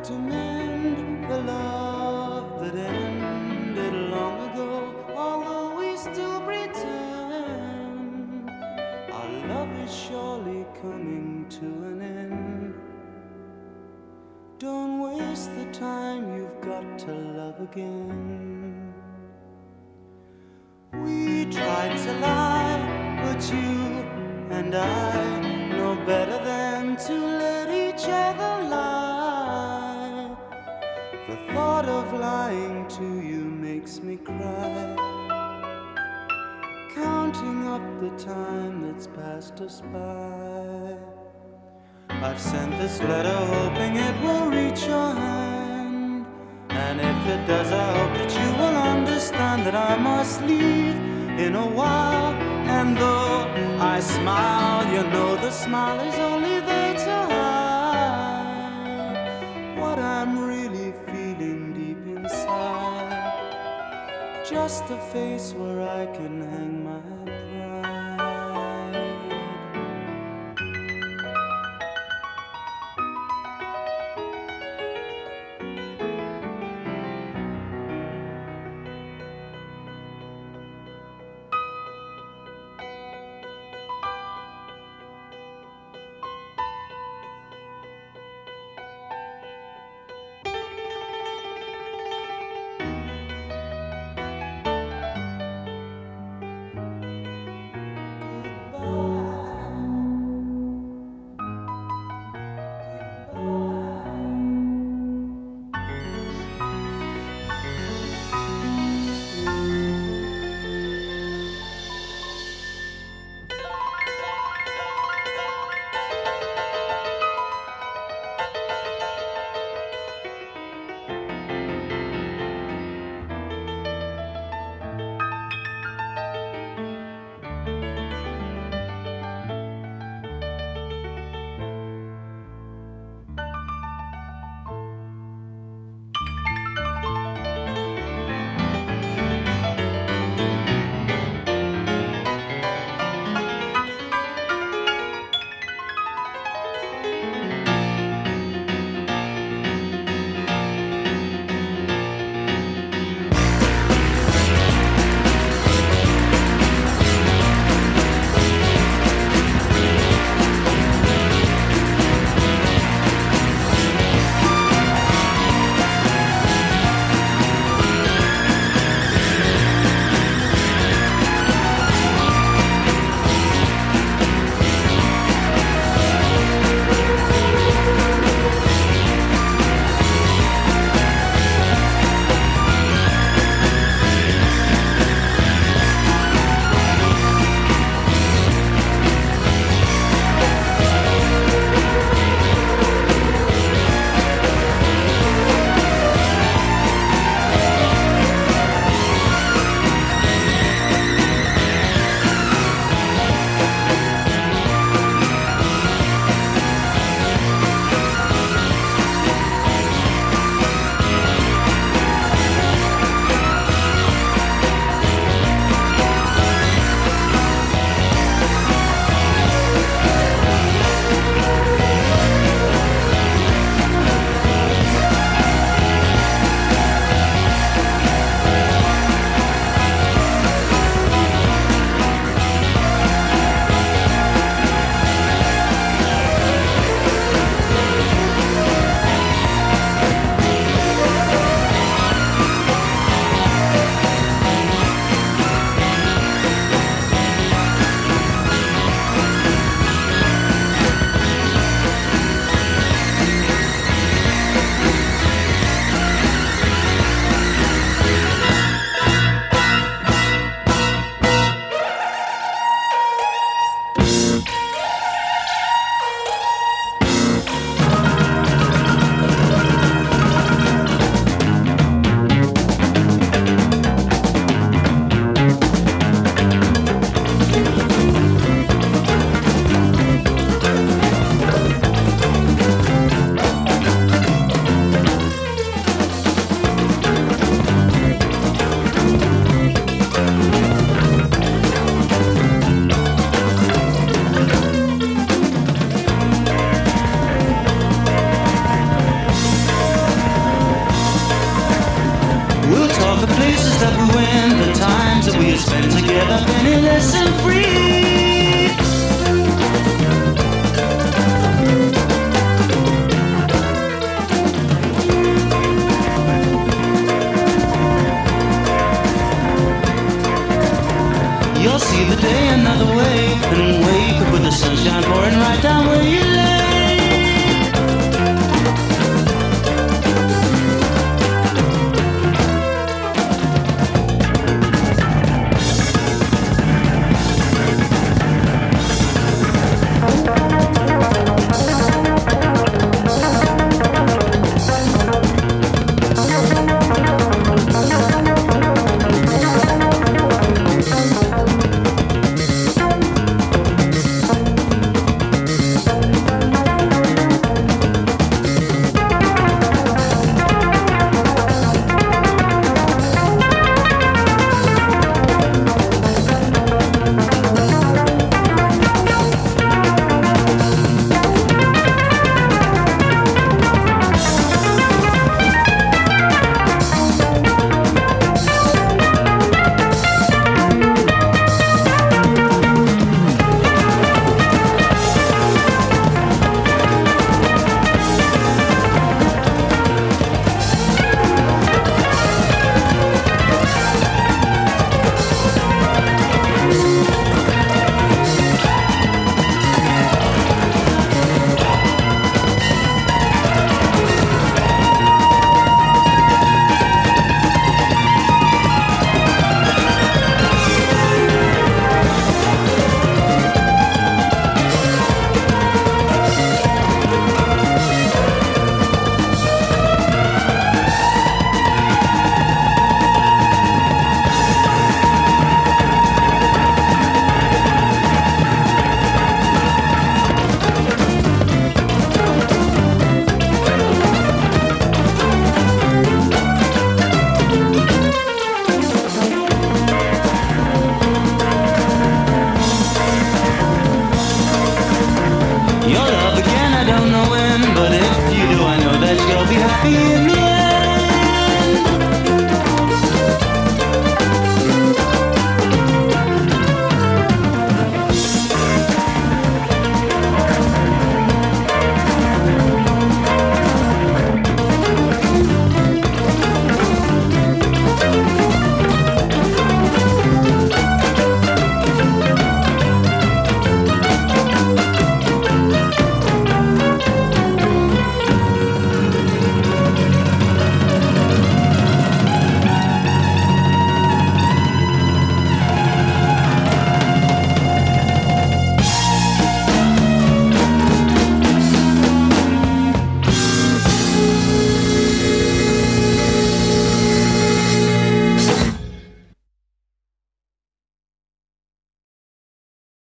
to mend the love that ended long ago. Although we still pretend our love is surely coming to an end. Don't waste the time, you've got to love again. We tried to lie, but you and I know better than to let each other lie. The thought of lying to you makes me cry, counting up the time that's passed us by. I've sent this letter hoping it will reach your hand, and if it does, I hope that you will understand that I must leave in a while. And though I smile, you know the smile is only there to hide what I'm really feeling deep inside. Just a face where I can hang my pride. fear me.